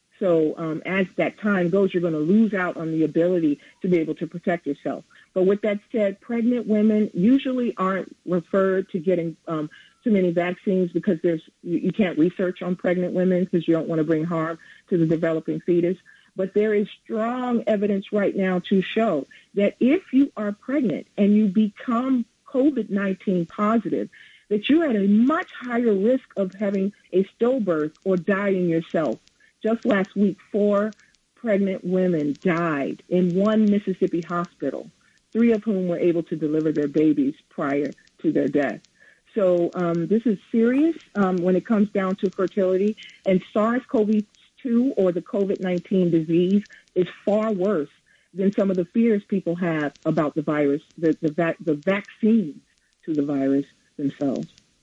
So um, as that time goes, you're going to lose out on the ability to be able to protect yourself. But with that said, pregnant women usually aren't referred to getting um, too many vaccines because there's you, you can't research on pregnant women because you don't want to bring harm to the developing fetus. But there is strong evidence right now to show that if you are pregnant and you become COVID nineteen positive, that you're at a much higher risk of having a stillbirth or dying yourself. Just last week, four pregnant women died in one Mississippi hospital, three of whom were able to deliver their babies prior to their death. So um, this is serious um, when it comes down to fertility. And SARS-C o V two, or the COVID nineteen disease, is far worse than some of the fears people have about the virus, the, the, vac- the vaccines to the virus themselves.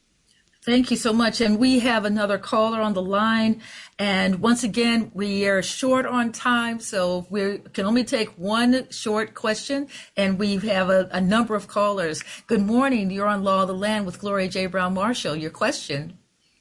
Thank you so much. And we have another caller on the line. And once again, we are short on time, so we can only take one short question. And we have a, a number of callers. Good morning. You're on Law of the Land with Gloria J. Brown Marshall. Your question.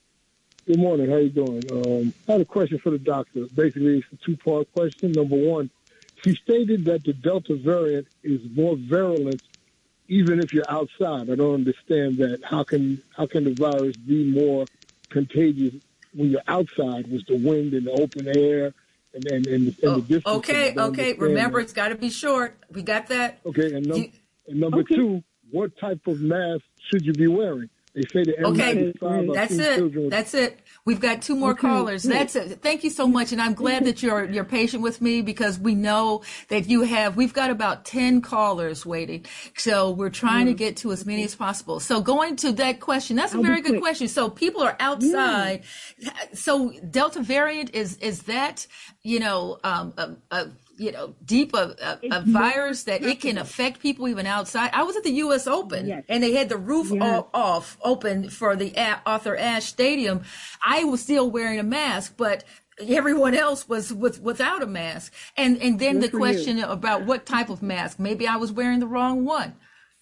Good morning. How you doing? Um, I had a question for the doctor. Basically, it's a two-part question. Number one, she stated that the Delta variant is more virulent even if you're outside. I don't understand that. How can how can the virus be more contagious when you're outside with the wind and the open air and, and, and, the, and oh, the distance? Okay, okay. Remember, that. It's got to be short. We got that. Okay, and, num- you, and number okay. two, what type of mask should you be wearing? They say that okay, that's it. That's it. We've got two more okay. callers. That's it. Thank you so much, and I'm glad that you're you're patient with me because we know that you have. We've got about ten callers waiting, so we're trying mm-hmm. to get to as many as possible. So going to that question, that's a I'll very good question. So people are outside. Yeah. So Delta variant is is that you know um, a, a you know, deep a, a, a virus that it can affect people even outside. I was at the U S Open yes. and they had the roof yes. all, off open for the a- Arthur Ashe Stadium. I was still wearing a mask, but everyone else was with, without a mask. And, and then Good the question you. about what type of mask. Maybe I was wearing the wrong one.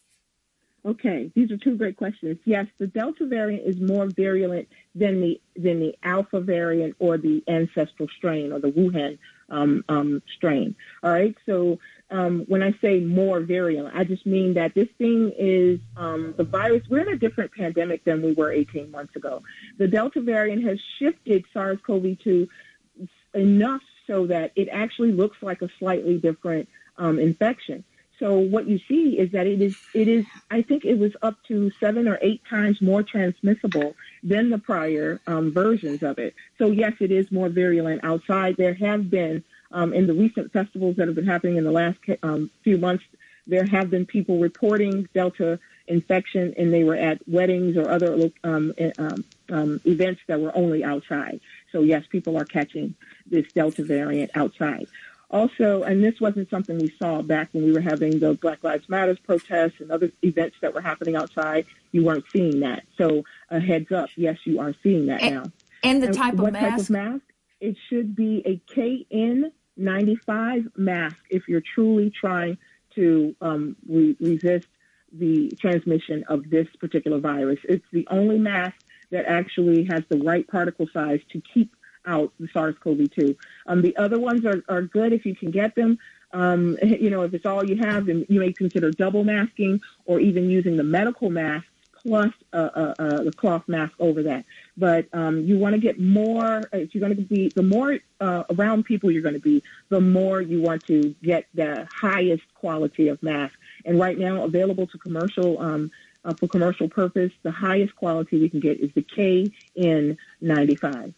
Okay, these are two great questions. Yes, the Delta variant is more virulent than the than the Alpha variant or the ancestral strain or the Wuhan um, um, strain. All right, so um, when I say more virulent, I just mean that this thing is um, the virus. We're in a different pandemic than we were eighteen months ago. The Delta variant has shifted SARS-C o V two enough so that it actually looks like a slightly different um, infection. so what you see is that it is, it is, I think it was up to seven or eight times more transmissible than the prior um, versions of it. So yes, it is more virulent outside. There have been, um, in the recent festivals that have been happening in the last um, few months, there have been people reporting Delta infection, and they were at weddings or other um, um, um, events that were only outside. So yes, people are catching this Delta variant outside. Also, and this wasn't something we saw back when we were having the Black Lives Matter protests and other events that were happening outside. You weren't seeing that. So a heads up, yes, you are seeing that and, now. And the and type of what mask? What type of mask? It should be a K N ninety-five mask if you're truly trying to um, re- resist the transmission of this particular virus. It's the only mask that actually has the right particle size to keep out the SARS-C o V two. Um, the other ones are, are good if you can get them. Um, you know, if it's all you have, then you may consider double masking or even using the medical mask plus uh, uh, uh, the cloth mask over that. But um, you want to get more, if you're going to be, the more uh, around people you're going to be, the more you want to get the highest quality of mask. And right now, available to commercial, um, uh, for commercial purpose, the highest quality we can get is the K N ninety-five.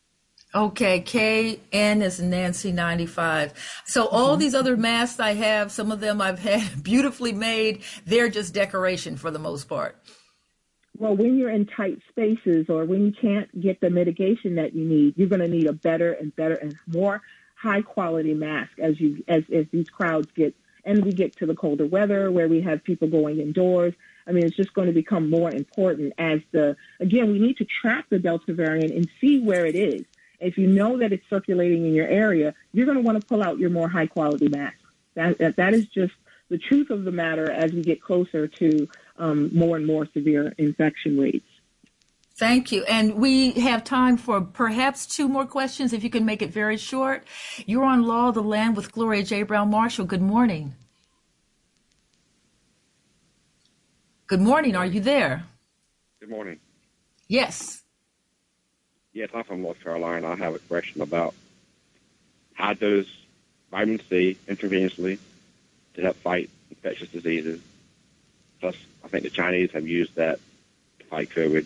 Okay, K N is Nancy ninety-five. So all mm-hmm. these other masks I have, some of them I've had beautifully made, they're just decoration for the most part. Well, when you're in tight spaces or when you can't get the mitigation that you need, you're going to need a better and better and more high quality mask as you as, as these crowds get, and we get to the colder weather where we have people going indoors. I mean, it's just going to become more important as the, again, we need to track the Delta variant and see where it is. If you know that it's circulating in your area, you're going to want to pull out your more high quality mask. That, that, that is just the truth of the matter as we get closer to um, more and more severe infection rates. Thank you. And we have time for perhaps two more questions, if you can make it very short. You're on Law of the Land with Gloria J. Brown Marshall. Good morning. Good morning. Are you there? Good morning. Yes. Yes, I'm from North Carolina. I have a question about high dose vitamin C intravenously to help fight infectious diseases. Plus, I think the Chinese have used that to fight COVID.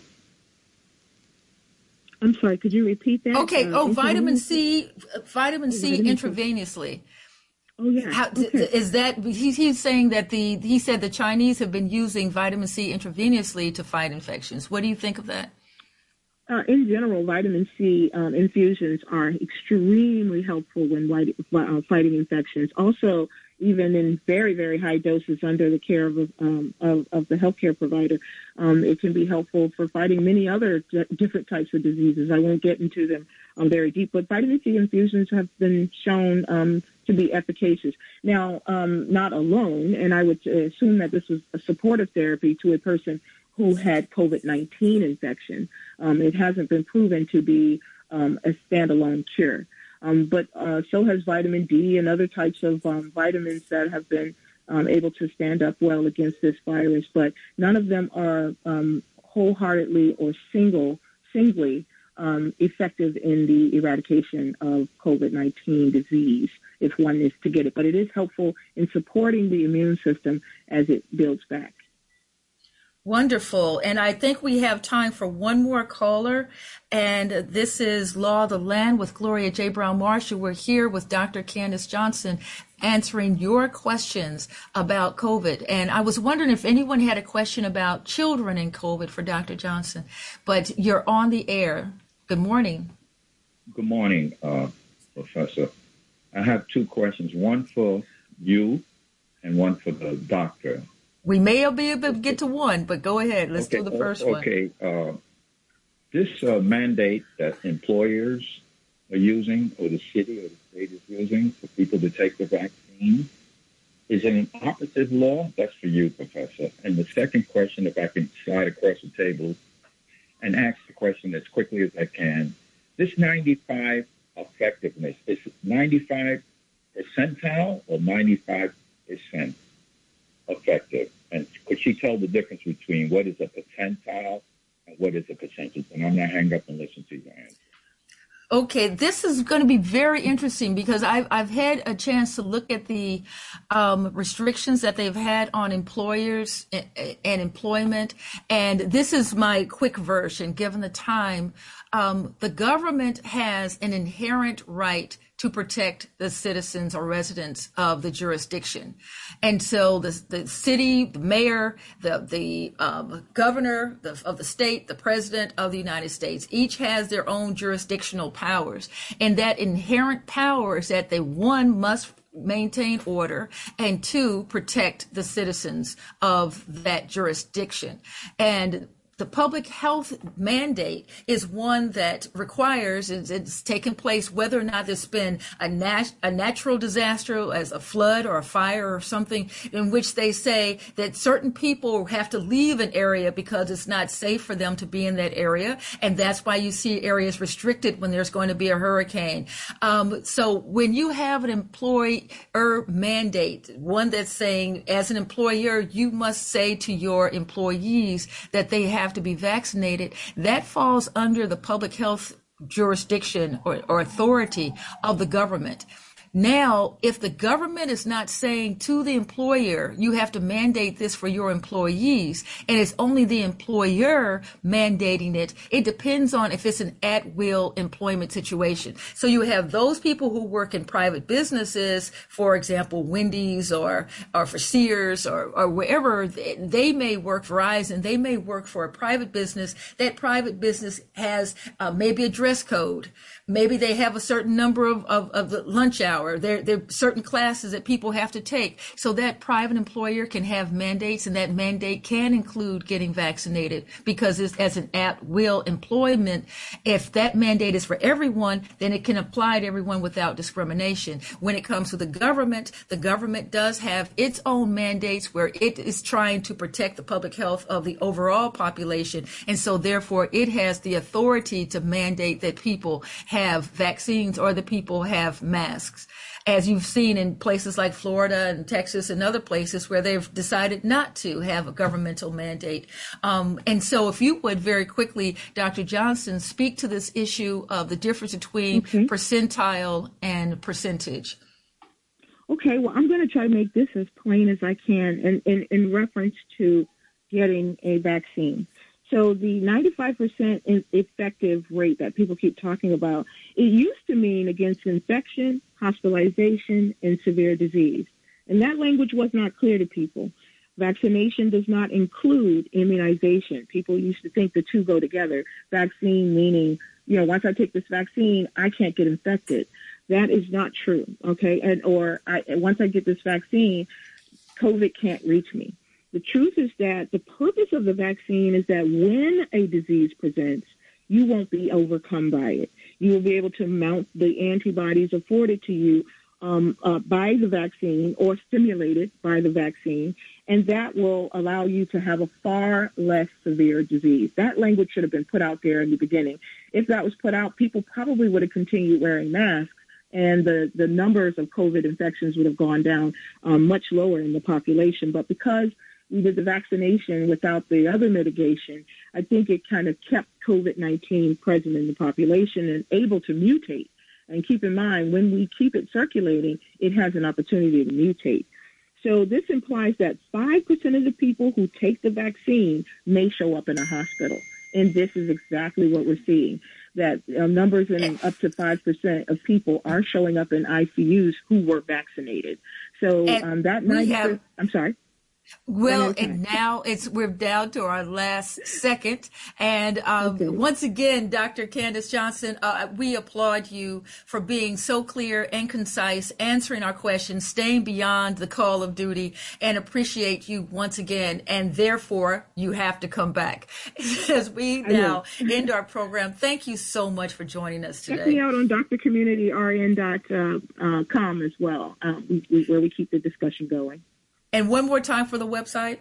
I'm sorry, could you repeat that? Okay. Uh, oh, vitamin C, vitamin C intravenously. Oh, yeah. How, okay. Is that, he, he's saying that the, he said the Chinese have been using vitamin C intravenously to fight infections. What do you think of that? Uh, in general, vitamin C um, infusions are extremely helpful when white, uh, fighting infections. Also, even in very, very high doses under the care of, um, of, of the healthcare provider, um, it can be helpful for fighting many other d- different types of diseases. I won't get into them um, very deep, but vitamin C infusions have been shown um, to be efficacious. Now, um, not alone, and I would assume that this was a supportive therapy to a person who had COVID nineteen infection. Um, it hasn't been proven to be um, a standalone cure. Um, but uh, so has vitamin D and other types of um, vitamins that have been um, able to stand up well against this virus. But none of them are um, wholeheartedly or single, singly um, effective in the eradication of COVID nineteen disease if one is to get it. But it is helpful in supporting the immune system as it builds back. Wonderful. And I think we have time for one more caller. And this is Law of the Land with Gloria J. Brown Marshall. We're here with Doctor Candace Johnson answering your questions about COVID. And I was wondering if anyone had a question about children in COVID for Doctor Johnson, but you're on the air. Good morning. Good morning, uh, Professor. I have two questions, one for you and one for the doctor. We may be able to get to one, but go ahead. Let's okay, do the first okay. one. Okay. Uh, this uh, mandate that employers are using, or the city or the state is using for people to take the vaccine, is it an operative law? That's for you, Professor. And the second question, if I can slide across the table and ask the question as quickly as I can. This ninety-five effectiveness, is it ninety-five percentile or ninety-five percent effective? And could she tell the difference between what is a percentile and what is a percentage? And I'm going to hang up and listen to your answer. Okay, this is going to be very interesting because I've I've had a chance to look at the um, restrictions that they've had on employers and, and employment, and this is my quick version. Given the time, um, the government has an inherent right to protect the citizens or residents of the jurisdiction. And so the, the city, the mayor, the, the um, governor the, of the state, the president of the United States, each has their own jurisdictional powers. And that inherent power is that they, one, must maintain order, and two, protect the citizens of that jurisdiction. And the public health mandate is one that requires, it's, it's taken place whether or not there's been a, nat- a natural disaster as a flood or a fire or something, in which they say that certain people have to leave an area because it's not safe for them to be in that area. And that's why you see areas restricted when there's going to be a hurricane. Um, so when you have an employer mandate, one that's saying as an employer, you must say to your employees that they have to be vaccinated, that falls under the public health jurisdiction or, or authority of the government. Now, if the government is not saying to the employer, you have to mandate this for your employees, and it's only the employer mandating it, it depends on if it's an at-will employment situation. So you have those people who work in private businesses, for example, Wendy's or, or for Sears or, or wherever, they, they may work Verizon, they may work for a private business. That private business has uh, maybe a dress code. Maybe they have a certain number of, of, of the lunch hour. There, there are certain classes that people have to take. So that private employer can have mandates, and that mandate can include getting vaccinated because it's as an at-will employment. If that mandate is for everyone, then it can apply to everyone without discrimination. When it comes to the government, the government does have its own mandates where it is trying to protect the public health of the overall population. And so therefore it has the authority to mandate that people have have vaccines or the people have masks, as you've seen in places like Florida and Texas and other places where they've decided not to have a governmental mandate. Um, and so if you would very quickly, Doctor Johnson, speak to this issue of the difference between okay. percentile and percentage. Okay, well, I'm going to try to make this as plain as I can in, in, in reference to getting a vaccine. So the ninety-five percent effective rate that people keep talking about, it used to mean against infection, hospitalization, and severe disease. And that language was not clear to people. Vaccination does not include immunization. People used to think the two go together. Vaccine meaning, you know, once I take this vaccine, I can't get infected. That is not true, okay? And or I, once I get this vaccine, COVID can't reach me. The truth is that the purpose of the vaccine is that when a disease presents, you won't be overcome by it. You will be able to mount the antibodies afforded to you um, uh, by the vaccine or stimulated by the vaccine, and that will allow you to have a far less severe disease. That language should have been put out there in the beginning. If that was put out, people probably would have continued wearing masks, and the, the numbers of COVID infections would have gone down um, much lower in the population. But because we did the vaccination without the other mitigation, I think it kind of kept COVID nineteen present in the population and able to mutate. And keep in mind, when we keep it circulating, it has an opportunity to mutate. So this implies that five percent of the people who take the vaccine may show up in a hospital. And this is exactly what we're seeing, that uh, numbers in up to five percent of people are showing up in I C Us who were vaccinated. So um, that ninety percent, I'm sorry. Well, and now it's we're down to our last second. And um, okay. once again, Doctor Candace Johnson, uh, we applaud you for being so clear and concise, answering our questions, staying beyond the call of duty, and appreciate you once again. And therefore, you have to come back. As we now end our program, thank you so much for joining us today. Check me out on d r community r n dot com as well, um, we, we, where we keep the discussion going. And one more time for the website.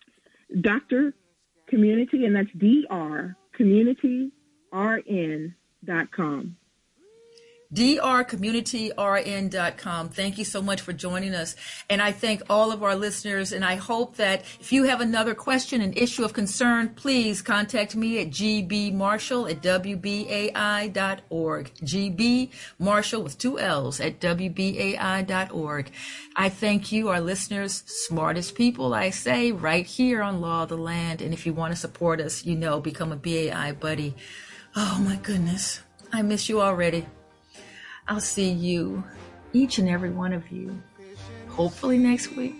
Doctor Community, and that's D R Community R N dot com. D R community R N dot com. Thank you so much for joining us. And I thank all of our listeners. And I hope that if you have another question, an issue of concern, please contact me at g b marshall at w b a i dot org. G B Marshall with two L's at w b a i dot org. I thank you, our listeners, smartest people, I say, right here on Law of the Land. And if you want to support us, you know, become a B A I buddy. Oh, my goodness. I miss you already. I'll see you, each and every one of you, hopefully next week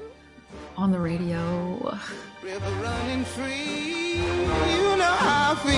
on the radio. River running free, you know how I feel.